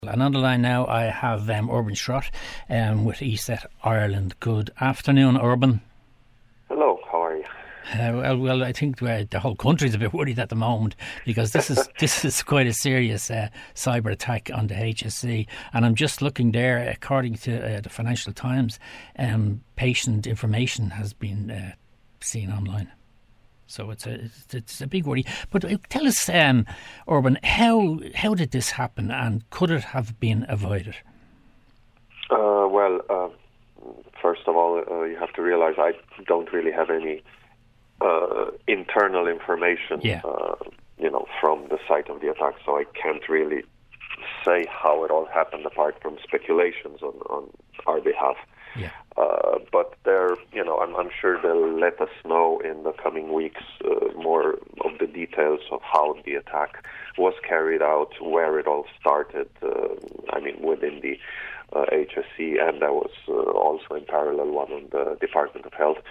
And on the line now I have Urban Schrott with ESET Ireland. Good afternoon, Urban. Hello, how are you? Well, I think the whole country's a bit worried at the moment because this is quite a serious cyber attack on the HSE. And I'm just looking there, according to the Financial Times, patient information has been seen online. So it's a big worry. But tell us, Urban, how did this happen, and could it have been avoided? First of all, you have to realize I don't really have any internal information, from the site of the attack, so I can't really say how it all happened apart from speculations on our behalf. Yeah. But I'm sure they'll let us know in the coming weeks more of the details of how the attack was carried out, where it all started. Within the HSE, and there was also in parallel one on the Department of Health,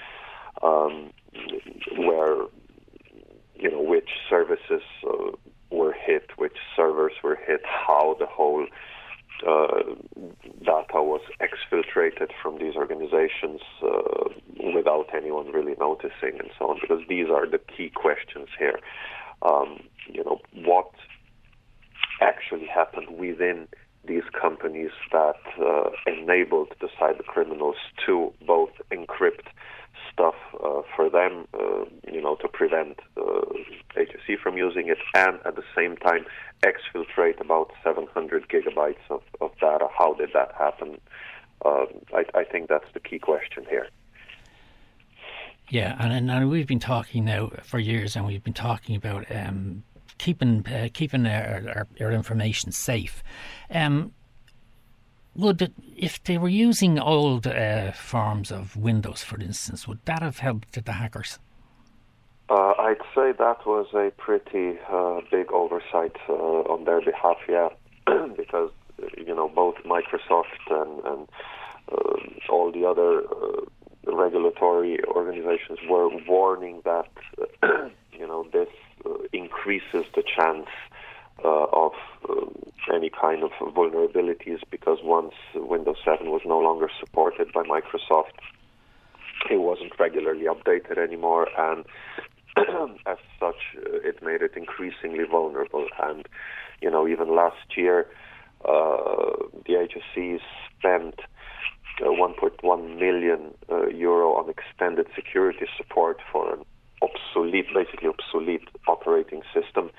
where which services were hit, which servers were hit, how the whole data was exfiltrated from these organizations without anyone really noticing, and so on, because these are the key questions here. What actually happened within these companies that enabled the cyber criminals to both encrypt stuff for them, to prevent HSE from using it, and at the same time exfiltrate about 700 gigabytes of data. How did that happen? I think that's the key question here. Yeah, and we've been talking now for years, and we've been talking about keeping our information safe. If they were using old forms of Windows, for instance, would that have helped the hackers? I'd say that was a pretty big oversight on their behalf, because both Microsoft and all the other regulatory organizations were warning that this increases the chance of any kind of vulnerabilities, because once Windows 7 was no longer supported by Microsoft, it wasn't regularly updated anymore, and as such, it made it increasingly vulnerable. And even last year, the HSE spent 1.1 million euro on extended security support for an basically obsolete operating system,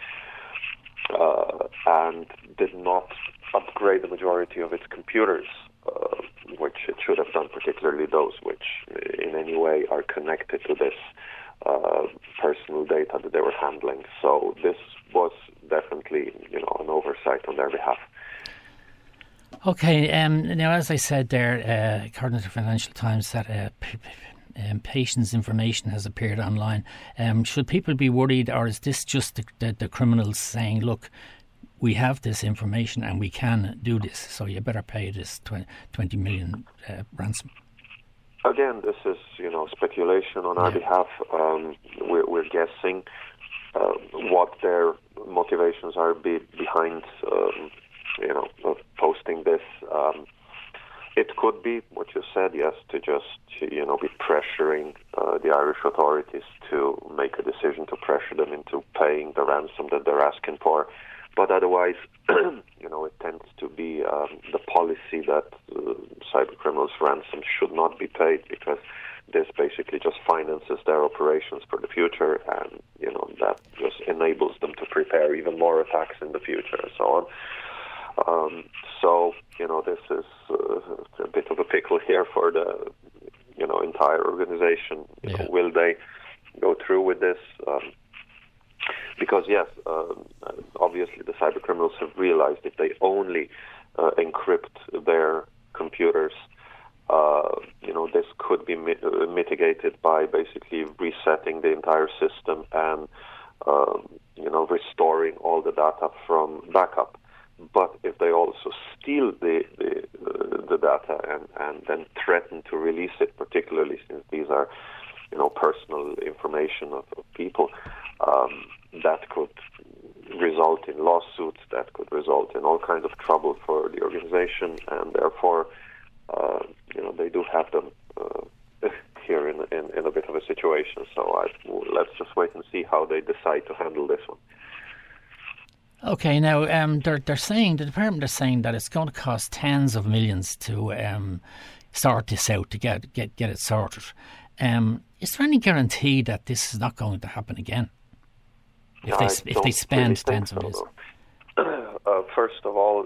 and did not upgrade the majority of its computers, which it should have done, particularly those which in any way are connected to this personal data that they were handling. So this was definitely, an oversight on their behalf. Okay, now as I said there, according to the Financial Times, that patients' information has appeared online. Should people be worried, or is this just the criminals saying, look, we have this information and we can do this, so you better pay this 20 million ransom? Again, this is, speculation on our behalf. We're guessing what their motivations are behind, posting this. It could be what you said, yes, to just, be pressuring the Irish authorities to make a decision to pressure them into paying the ransom that they're asking for. But otherwise, it tends to be the policy that cyber criminals' ransom should not be paid, because this basically just finances their operations for the future, and, that just enables them to prepare even more attacks in the future and so on. This is a bit of a pickle here for the, entire organization. Will they go through with this? Because yes, obviously the cyber criminals have realized if they only encrypt their computers, this could be mitigated by basically resetting the entire system and, restoring all the data from backup. But if they also steal the data and then threaten to release it, particularly since these are, personal information of people, that could result in lawsuits that could result in all kinds of trouble for the organization, and therefore, they do have them here in a bit of a situation. So let's just wait and see how they decide to handle this one. Okay, now they're saying, the department is saying that it's going to cost tens of millions to sort this out, to get it sorted. Is there any guarantee that this is not going to happen again? If they spend tens of millions. First of all,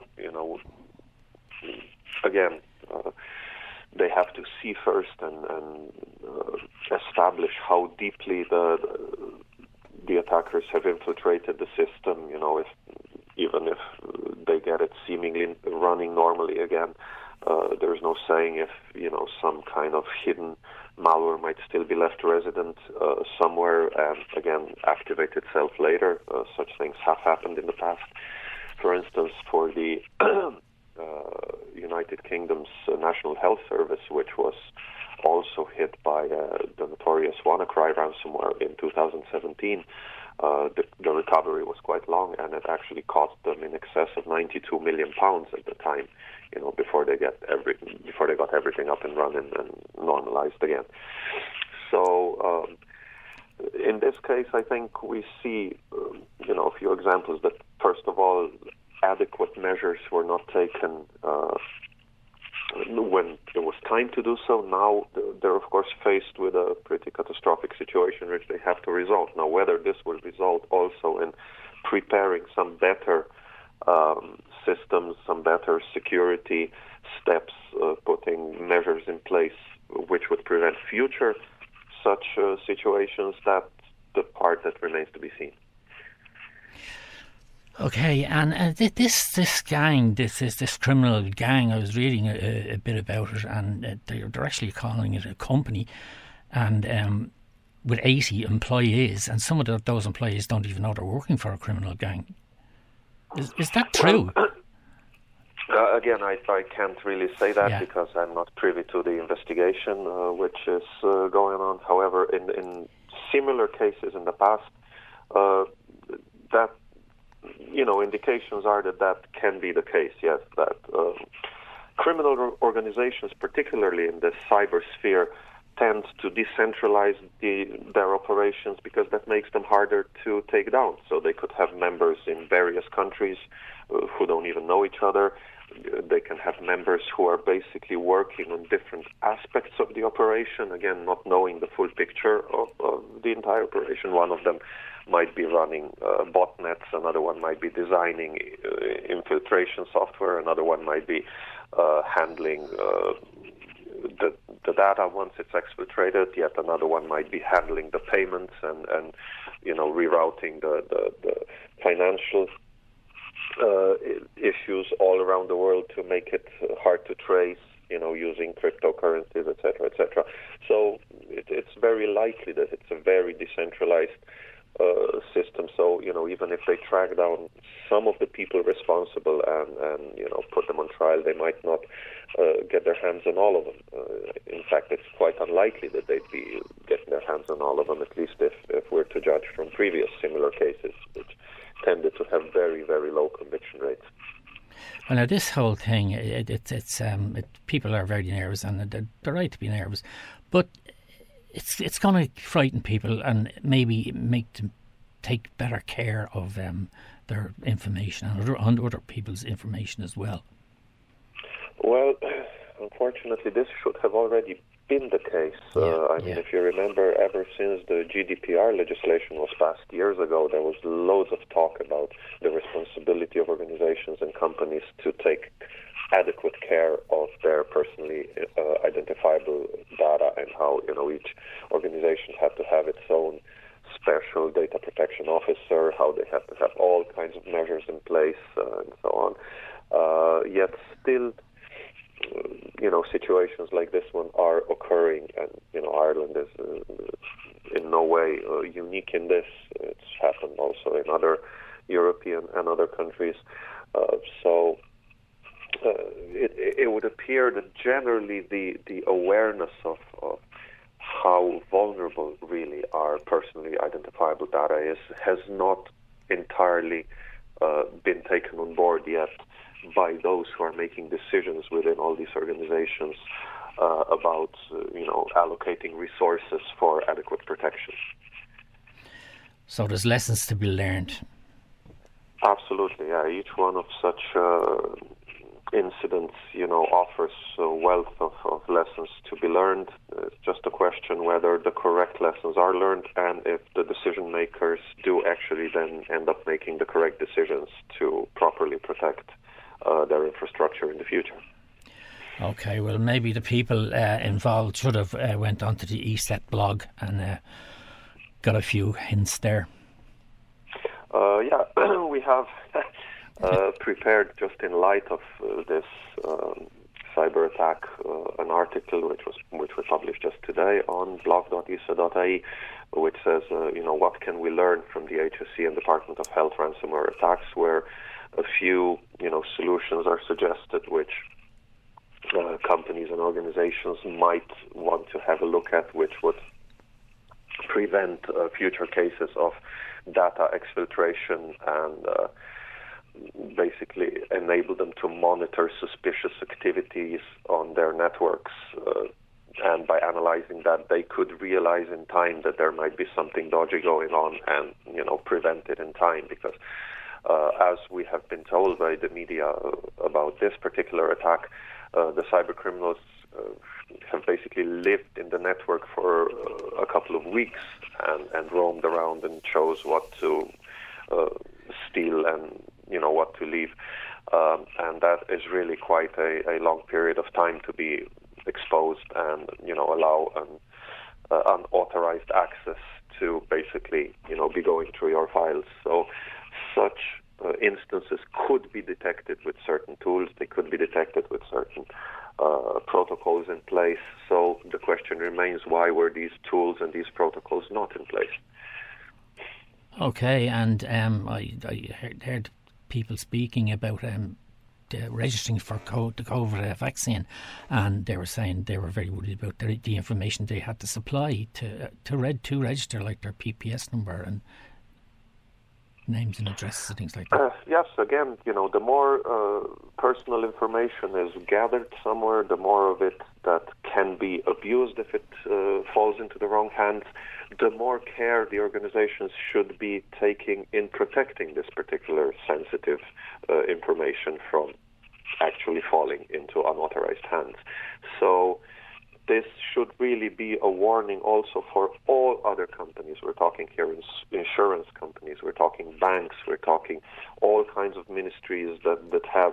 again, they have to see first and establish how deeply the attackers have infiltrated the system. Even if they get it seemingly running normally again, there's no saying if some kind of hidden malware might still be left resident somewhere and again activate itself later. Such things have happened in the past. For instance, for the United Kingdom's National Health Service, which was also hit by the notorious WannaCry ransomware in 2017, the recovery was quite long, and it actually cost them in excess of £92 million at the time, before they got everything up and running and normalized again. So in this case, I think we see a few examples that, first of all, adequate measures were not taken when there was time to do so. Now they're of course faced with a pretty catastrophic situation which they have to resolve. Now whether this will result also in preparing some better systems, some better security steps, putting measures in place which would prevent future such situations, that's the part that remains to be seen. Okay, and this gang, this criminal gang, I was reading a bit about it, and they're actually calling it a company, and with 80 employees, and some of those employees don't even know they're working for a criminal gang. Is that true? Again, I can't really say that because I'm not privy to the investigation which is going on. However, in similar cases in the past, that indications are that can be the case, yes, that criminal organizations, particularly in the cyber sphere, tend to decentralize their operations because that makes them harder to take down. So they could have members in various countries who don't even know each other. They can have members who are basically working on different aspects of the operation, again, not knowing the full picture of the entire operation. One of them might be running botnets, another one might be designing infiltration software, another one might be handling the data once it's exfiltrated, yet another one might be handling the payments and rerouting the financial issues all around the world to make it hard to trace, using cryptocurrencies, etc., etc. So it's very likely that it's a very decentralized system. So, even if they track down some of the people responsible and put them on trial, they might not get their hands on all of them. In fact, it's quite unlikely that they'd be getting their hands on all of them, at least if we're to judge from previous similar cases, which tended to have very, very low conviction rates. Well, now this whole thing, people are very nervous, and they're right to be nervous, but it's going to frighten people and maybe make them take better care of their information and other people's information as well. Well, unfortunately, this should have already been the case. If you remember, ever since the GDPR legislation was passed years ago, there was loads of talk about the responsibility of organizations and companies to take adequate care of their personally identifiable data, and how each organization had to have its own special data protection officer, how they have to have all kinds of measures in place, and so on. Yet still, situations like this one are occurring, and Ireland is in no way unique in this. It's happened also in other European and other countries. So it would appear that generally the awareness of how vulnerable really our personally identifiable data is has not entirely been taken on board yet by those who are making decisions within all these organizations about allocating resources for adequate protection. So there's lessons to be learned. Absolutely, yeah. Each one of such incidents, offers a wealth of lessons to be learned. It's just a question whether the correct lessons are learned and if the decision makers do actually then end up making the correct decisions to properly protect their infrastructure in the future. Okay, well, maybe the people involved should have went onto the ESET blog and got a few hints there. We have prepared, just in light of this cyber attack, an article which we published just today on blog.isa.ie, which says, what can we learn from the HSE and Department of Health ransomware attacks, where a few, solutions are suggested which companies and organizations might want to have a look at, which would prevent future cases of data exfiltration and basically enable them to monitor suspicious activities on their networks. And by analyzing that, they could realize in time that there might be something dodgy going on and, prevent it in time. Because as we have been told by the media about this particular attack, the cyber criminals have basically lived in the network for a couple of weeks and roamed around and chose what to steal and what to leave, and that is really quite a long period of time to be exposed and allow unauthorized access to basically be going through your files. So such instances could be detected with certain tools. They could be detected with certain protocols in place. So the question remains, why were these tools and these protocols not in place? Okay, and I heard people speaking about registering for the COVID vaccine, and they were saying they were very worried about the information they had to supply to register, like their PPS number and names and addresses and things like that. Yes, again, the more personal information is gathered somewhere, the more of it that can be abused if it falls into the wrong hands, the more care the organizations should be taking in protecting this particular sensitive information from actually falling into unauthorized hands. So this should really be a warning also for all other companies. We're talking here insurance companies, we're talking banks, we're talking all kinds of ministries that have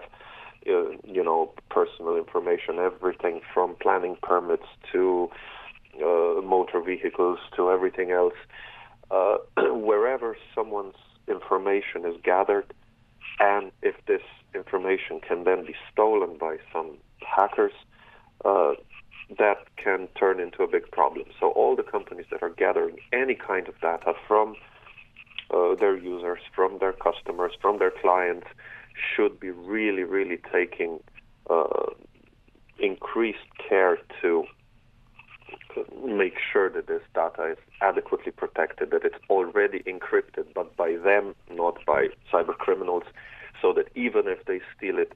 personal information, everything from planning permits to motor vehicles to everything else. Wherever someone's information is gathered, and if this information can then be stolen by some hackers, that can turn into a big problem. So all the companies that are gathering any kind of data from their users, from their customers, from their clients, should be really, really taking increased care to make sure that this data is adequately protected, that it's already encrypted, but by them, not by cyber criminals, so that even if they steal it,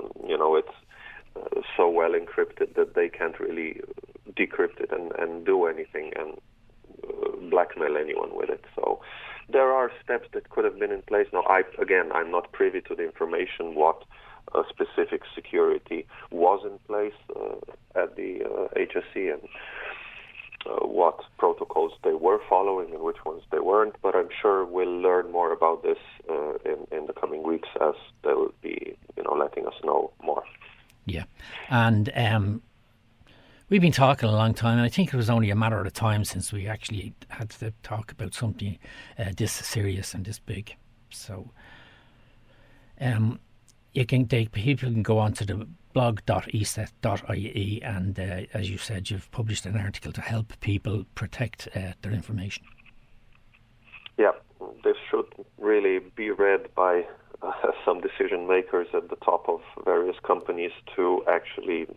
it's so well encrypted that they can't really decrypt it and do anything and blackmail anyone with it. So there are steps that could have been in place. Now, I'm not privy to the information what specific security was in place at the HSE and what protocols they were following and which ones they weren't. But I'm sure we'll learn more about this in the coming weeks as they will be, letting us know more. Yeah, and we've been talking a long time, and I think it was only a matter of time since we actually had to talk about something this serious and this big. So, people can go on to the blog.eset.ie, and as you said, you've published an article to help people protect their information. Yeah, this should really be read by some decision makers at the top of various companies to actually,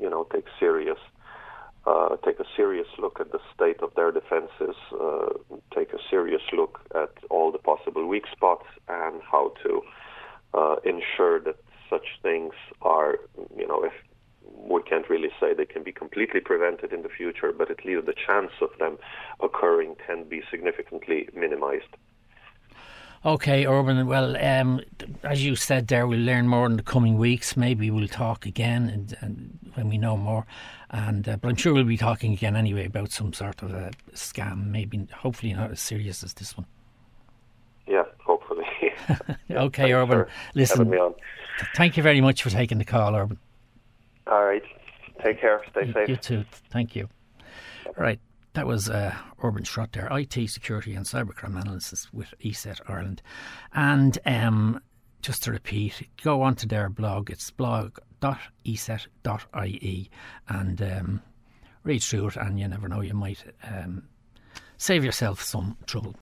take a serious look at the state of their defenses, take a serious look at all the possible weak spots and how to ensure that such things are, if we can't really say they can be completely prevented in the future, but at least the chance of them occurring can be significantly minimized. Okay, Urban. Well, as you said there, we'll learn more in the coming weeks. Maybe we'll talk again and when we know more. But I'm sure we'll be talking again anyway about some sort of a scam. Maybe, hopefully, not as serious as this one. Yeah, hopefully. Okay, Urban. Listen, thank you very much for taking the call, Urban. All right. Take care. Stay safe. You too. Thank you. Right. That was Urban Schrott there, IT security and cybercrime analysis with ESET Ireland. And just to repeat, go onto their blog. It's blog.eset.ie and read through it, and you never know, you might save yourself some trouble.